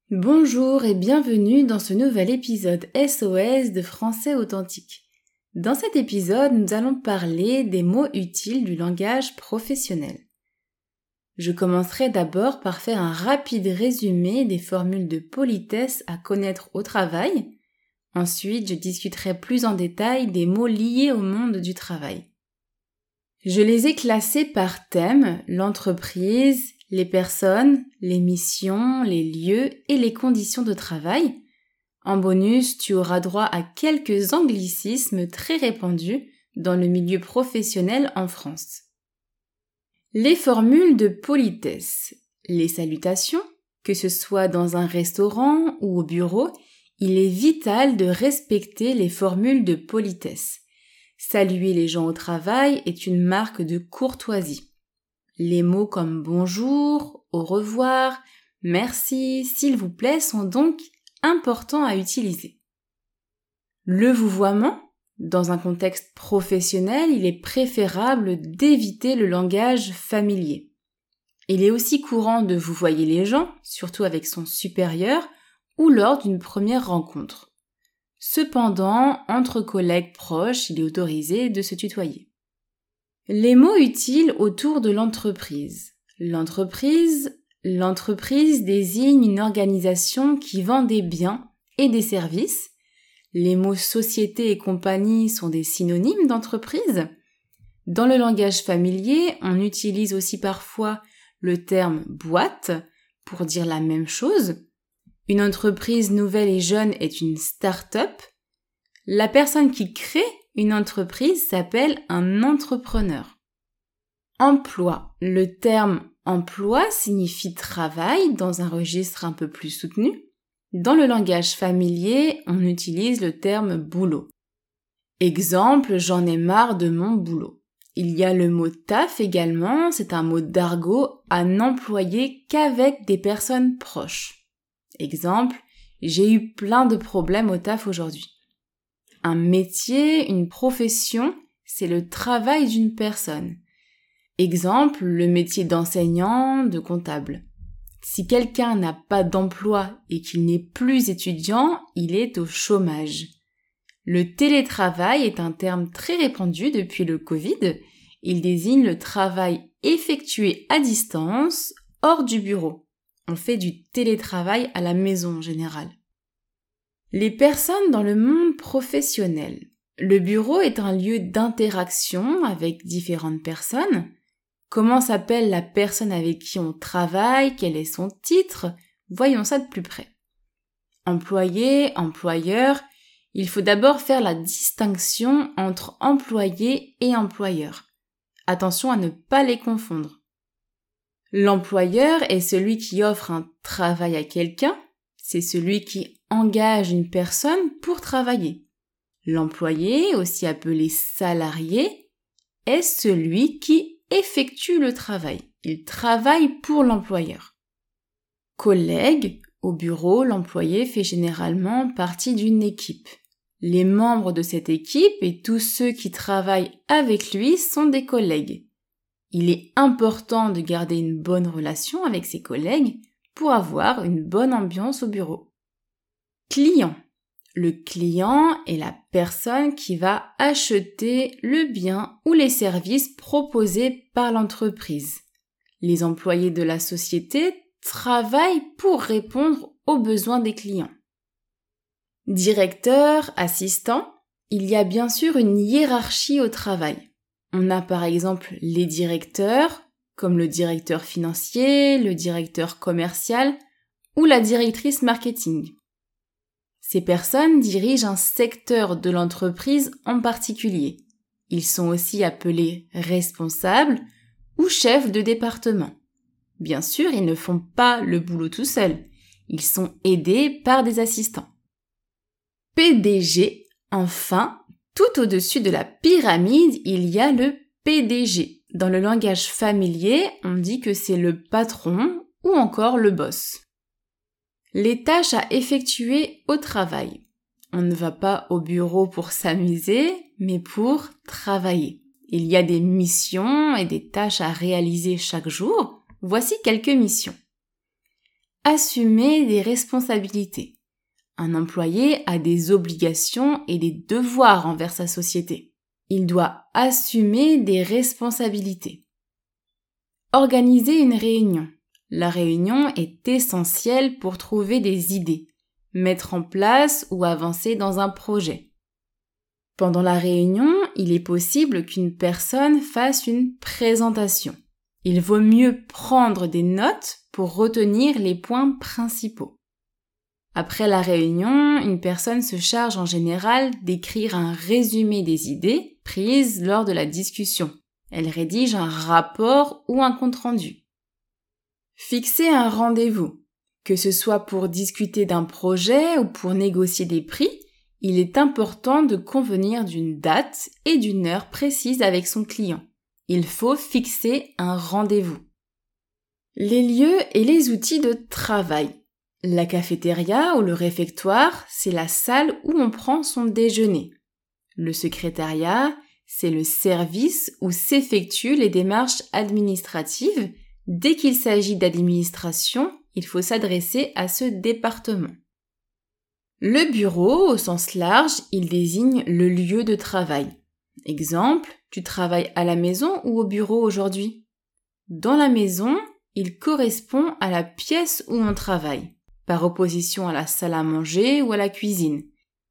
Bonjour et bienvenue dans ce nouvel épisode SOS de Français Authentique. Dans cet épisode, nous allons parler des mots utiles du langage professionnel. Je commencerai d'abord par faire un rapide résumé des formules de politesse à connaître au travail. Ensuite, je discuterai plus en détail des mots liés au monde du travail. Je les ai classés par thème, l'entreprise, les personnes, les missions, les lieux et les conditions de travail. En bonus, tu auras droit à quelques anglicismes très répandus dans le milieu professionnel en France. Les formules de politesse. Les salutations, que ce soit dans un restaurant ou au bureau, il est vital de respecter les formules de politesse. Saluer les gens au travail est une marque de courtoisie. Les mots comme bonjour, au revoir, merci, s'il vous plaît sont donc importants à utiliser. Le vouvoiement, dans un contexte professionnel, il est préférable d'éviter le langage familier. Il est aussi courant de vouvoyer les gens, surtout avec son supérieur, ou lors d'une première rencontre. Cependant, entre collègues proches, il est autorisé de se tutoyer. Les mots utiles autour de l'entreprise. L'entreprise désigne une organisation qui vend des biens et des services. Les mots société et compagnie sont des synonymes d'entreprise. Dans le langage familier, on utilise aussi parfois le terme boîte pour dire la même chose. Une entreprise nouvelle et jeune est une start-up. La personne qui crée une entreprise s'appelle un entrepreneur. Emploi. Le terme emploi signifie travail dans un registre un peu plus soutenu. Dans le langage familier, on utilise le terme boulot. Exemple, j'en ai marre de mon boulot. Il y a le mot taf également, c'est un mot d'argot à n'employer qu'avec des personnes proches. Exemple, j'ai eu plein de problèmes au taf aujourd'hui. Un métier, une profession, c'est le travail d'une personne. Exemple, le métier d'enseignant, de comptable. Si quelqu'un n'a pas d'emploi et qu'il n'est plus étudiant, il est au chômage. Le télétravail est un terme très répandu depuis le Covid. Il désigne le travail effectué à distance, hors du bureau. On fait du télétravail à la maison en général. Les personnes dans le monde professionnel. Le bureau est un lieu d'interaction avec différentes personnes. Comment s'appelle la personne avec qui on travaille? Quel est son titre? Voyons ça de plus près. Employé, employeur. Il faut d'abord faire la distinction entre employé et employeur. Attention à ne pas les confondre. L'employeur est celui qui offre un travail à quelqu'un, c'est celui qui engage une personne pour travailler. L'employé, aussi appelé salarié, est celui qui effectue le travail. Il travaille pour l'employeur. Collègue, au bureau, l'employé fait généralement partie d'une équipe. Les membres de cette équipe et tous ceux qui travaillent avec lui sont des collègues. Il est important de garder une bonne relation avec ses collègues pour avoir une bonne ambiance au bureau. Client. Le client est la personne qui va acheter le bien ou les services proposés par l'entreprise. Les employés de la société travaillent pour répondre aux besoins des clients. Directeur, assistant, il y a bien sûr une hiérarchie au travail. On a par exemple les directeurs, comme le directeur financier, le directeur commercial ou la directrice marketing. Ces personnes dirigent un secteur de l'entreprise en particulier. Ils sont aussi appelés responsables ou chefs de département. Bien sûr, ils ne font pas le boulot tout seuls. Ils sont aidés par des assistants. PDG, enfin, tout au-dessus de la pyramide, il y a le PDG. Dans le langage familier, on dit que c'est le patron ou encore le boss. Les tâches à effectuer au travail. On ne va pas au bureau pour s'amuser, mais pour travailler. Il y a des missions et des tâches à réaliser chaque jour. Voici quelques missions. Assumer des responsabilités. Un employé a des obligations et des devoirs envers sa société. Il doit assumer des responsabilités. Organiser une réunion. La réunion est essentielle pour trouver des idées, mettre en place ou avancer dans un projet. Pendant la réunion, il est possible qu'une personne fasse une présentation. Il vaut mieux prendre des notes pour retenir les points principaux. Après la réunion, une personne se charge en général d'écrire un résumé des idées prises lors de la discussion. Elle rédige un rapport ou un compte-rendu. Fixer un rendez-vous. Que ce soit pour discuter d'un projet ou pour négocier des prix, il est important de convenir d'une date et d'une heure précise avec son client. Il faut fixer un rendez-vous. Les lieux et les outils de travail. La cafétéria ou le réfectoire, c'est la salle où on prend son déjeuner. Le secrétariat, c'est le service où s'effectuent les démarches administratives. Dès qu'il s'agit d'administration, il faut s'adresser à ce département. Le bureau, au sens large, il désigne le lieu de travail. Exemple, tu travailles à la maison ou au bureau aujourd'hui? Dans la maison, il correspond à la pièce où on travaille, par opposition à la salle à manger ou à la cuisine.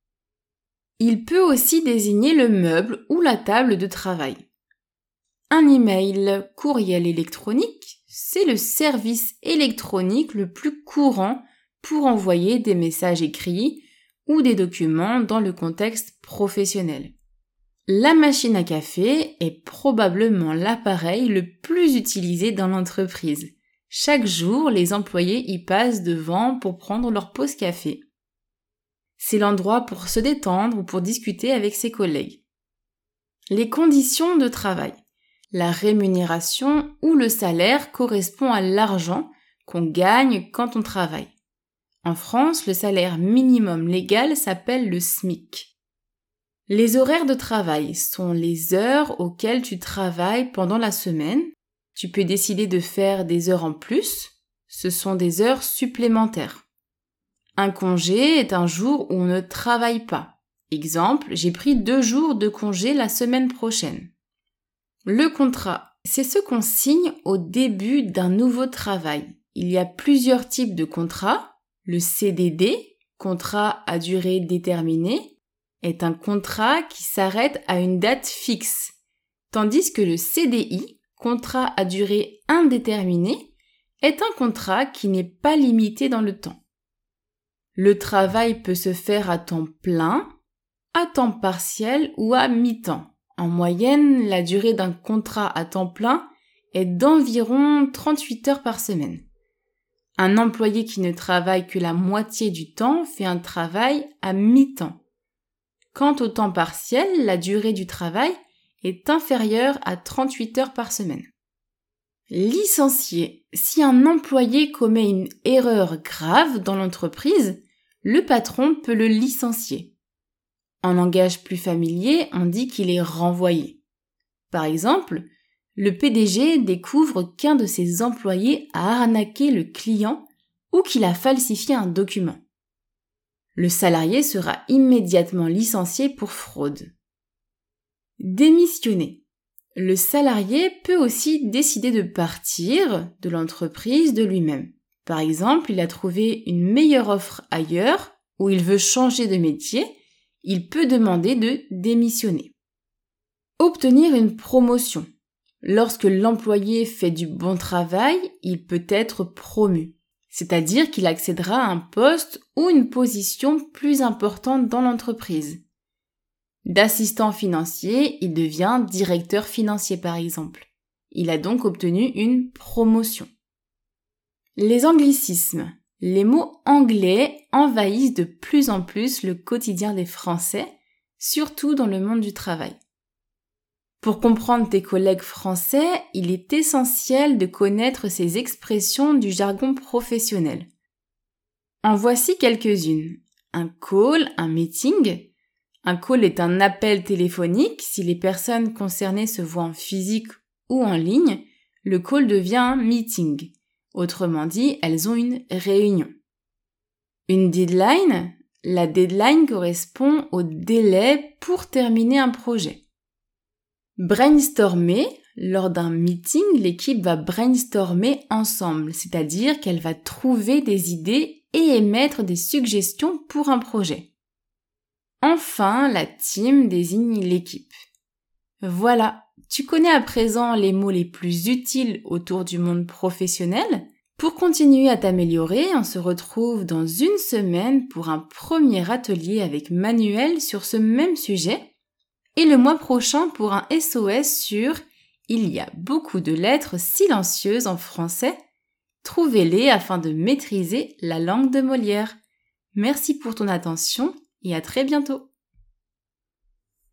Il peut aussi désigner le meuble ou la table de travail. Un email, courriel électronique, c'est le service électronique le plus courant pour envoyer des messages écrits ou des documents dans le contexte professionnel. La machine à café est probablement l'appareil le plus utilisé dans l'entreprise. Chaque jour, les employés y passent devant pour prendre leur pause café. C'est l'endroit pour se détendre ou pour discuter avec ses collègues. Les conditions de travail. La rémunération ou le salaire correspond à l'argent qu'on gagne quand on travaille. En France, le salaire minimum légal s'appelle le SMIC. Les horaires de travail sont les heures auxquelles tu travailles pendant la semaine. Tu peux décider de faire des heures en plus. Ce sont des heures supplémentaires. Un congé est un jour où on ne travaille pas. Exemple, j'ai pris 2 jours de congé la semaine prochaine. Le contrat, c'est ce qu'on signe au début d'un nouveau travail. Il y a plusieurs types de contrats. Le CDD, contrat à durée déterminée, est un contrat qui s'arrête à une date fixe, tandis que le CDI, contrat à durée indéterminée, est un contrat qui n'est pas limité dans le temps. Le travail peut se faire à temps plein, à temps partiel ou à mi-temps. En moyenne, la durée d'un contrat à temps plein est d'environ 38 heures par semaine. Un employé qui ne travaille que la moitié du temps fait un travail à mi-temps. Quant au temps partiel, la durée du travail est inférieure à 38 heures par semaine. Licencié. Si un employé commet une erreur grave dans l'entreprise, le patron peut le licencier. En langage plus familier, on dit qu'il est renvoyé. Par exemple, le PDG découvre qu'un de ses employés a arnaqué le client ou qu'il a falsifié un document. Le salarié sera immédiatement licencié pour fraude. Démissionner. Le salarié peut aussi décider de partir de l'entreprise de lui-même. Par exemple, il a trouvé une meilleure offre ailleurs ou il veut changer de métier, il peut demander de démissionner. Obtenir une promotion. Lorsque l'employé fait du bon travail, il peut être promu, c'est-à-dire qu'il accédera à un poste ou une position plus importante dans l'entreprise. D'assistant financier, il devient directeur financier par exemple. Il a donc obtenu une promotion. Les anglicismes. Les mots anglais envahissent de plus en plus le quotidien des Français, surtout dans le monde du travail. Pour comprendre tes collègues français, il est essentiel de connaître ces expressions du jargon professionnel. En voici quelques-unes. Un call, un meeting. Un call est un appel téléphonique. Si les personnes concernées se voient en physique ou en ligne, le call devient un meeting. Autrement dit, elles ont une réunion. Une deadline, la deadline correspond au délai pour terminer un projet. Brainstormer, lors d'un meeting, l'équipe va brainstormer ensemble, c'est-à-dire qu'elle va trouver des idées et émettre des suggestions pour un projet. Enfin, la team désigne l'équipe. Voilà, tu connais à présent les mots les plus utiles autour du monde professionnel. Pour continuer à t'améliorer, on se retrouve dans une semaine pour un premier atelier avec Manuel sur ce même sujet et le mois prochain pour un SOS sur « Il y a beaucoup de lettres silencieuses en français ». Trouvez-les afin de maîtriser la langue de Molière. Merci pour ton attention et à très bientôt.